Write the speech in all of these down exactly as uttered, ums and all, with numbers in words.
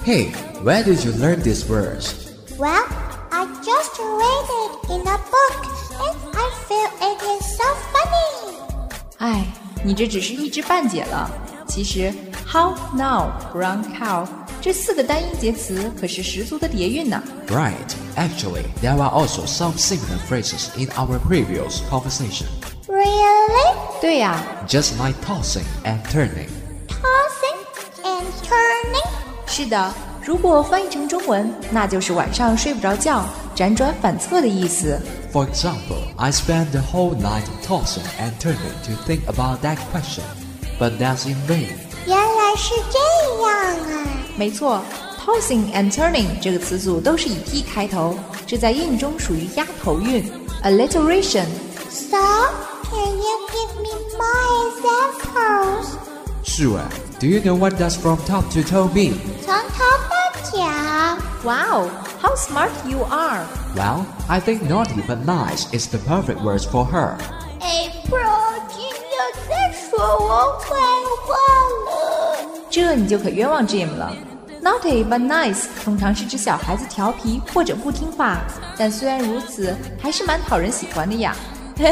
Hey, where did you learn these words? Well, I just read it in a book and I feel it is so funny. 哎，你这只是一知半解了。其实 how, now, brown cow 这四个单音节词可是十足的叠韵呢。 Right. Actually, there are also some similar phrases in our previous conversation. Really? 对呀、啊、 Just like tossing and turning. Tossing and turning? 是的，如果翻译成中文，那就是晚上睡不着觉，辗转反侧的意思。 For example, I spent the whole night tossing and turning to think about that question, but that's in vain. 原来是这样啊。 没错 ，tossing and turning 这个词组都是以 t 开头，这在英语中属于押头韵 alliteration. So, can you give me more examples? Sure. Do you know what does from top to toe mean? 从头到脚。 Wow, how smart you are! Well, I think naughty but nice is the perfect word for her. April, 今天在说我坏话了。 这你就可冤枉 Jim 了。Naughty but nice 通常是指小孩子调皮或者不听话，但虽然如此，还是蛮讨人喜欢的呀。 Cup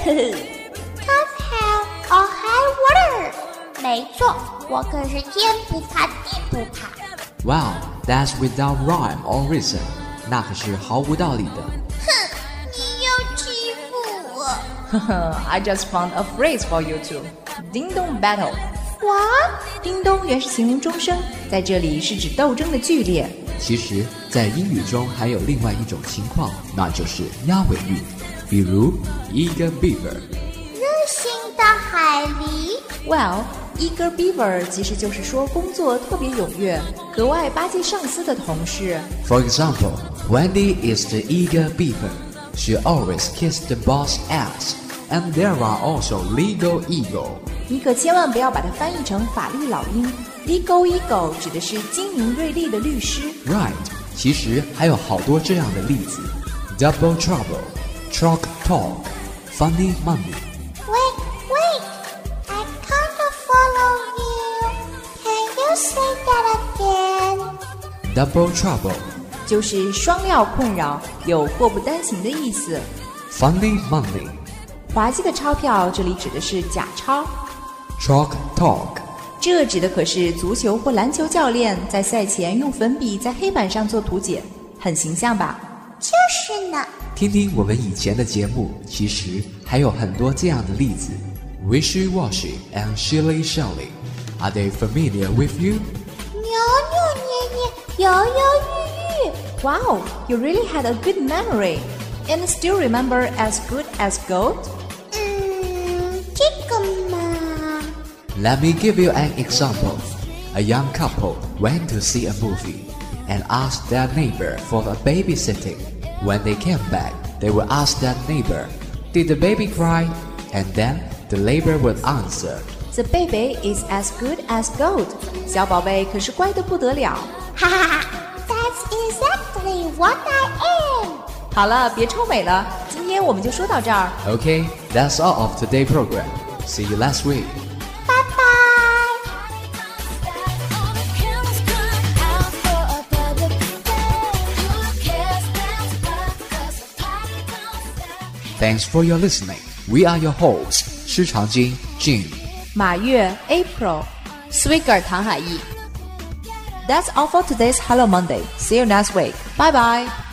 hell or high water？ 没错，我可是天不怕地不怕。 Wow, that's without rhyme or reason. 那可是毫无道理的。 哼，你又欺负我。 呵呵 I just found a phrase for you too. Ding dong battle. What? 叮咚原是形容钟声，在这里是指斗争的剧烈。 其实，在英语中还有另外一种情况，那就是押尾韵，比如 eager beaver。 热心的海狸。 Well, eager beaver 其实就是说工作特别踊跃，格外巴结上司的同事。 For example, Wendy is the eager beaver. She always kisses the boss' ass. And there are also legal eagle. 你可千万不要把它翻译成法律老鹰。Legal eagle 指的是精明锐利的律师。 Right. 其实还有好多这样的例子。Double trouble, chalk talk, funny money. Wait, wait. I can't follow you. Can you say that again? Double trouble. 就是双料困扰，有祸不单行的意思。 Funny money. 滑稽的钞票，这里指的是假钞。 Chalk talk. 这指的可是足球或篮球教练在赛前用粉笔在黑板上做图解，很形象吧？ 就是呢。 听听我们以前的节目，其实还有很多这样的例子。Wishy-washy and shilly-shally. Are they familiar with you? 扭扭捏捏，犹犹豫豫。 Wow, you really had a good memory. And still remember as good as gold? 嗯，这个嘛。 Let me give you an example. A young couple went to see a movie and asked their neighbor for a babysitting. When they came back, they would ask their neighbor, "Did the baby cry?" And then the neighbor would answer, "The baby is as good as gold." 小宝贝可是乖得不得了。 哈哈哈 That's exactly what I am. 好了，别臭美了，今天我们就说到这儿。 Okay, that's all of today's program. See you last week. Bye bye. Thanks for your listening. We are your hosts, 施长金 Jim, 马月 April, Swigger 唐海毅。 That's all for today's Hello Monday. See you next week. Bye bye.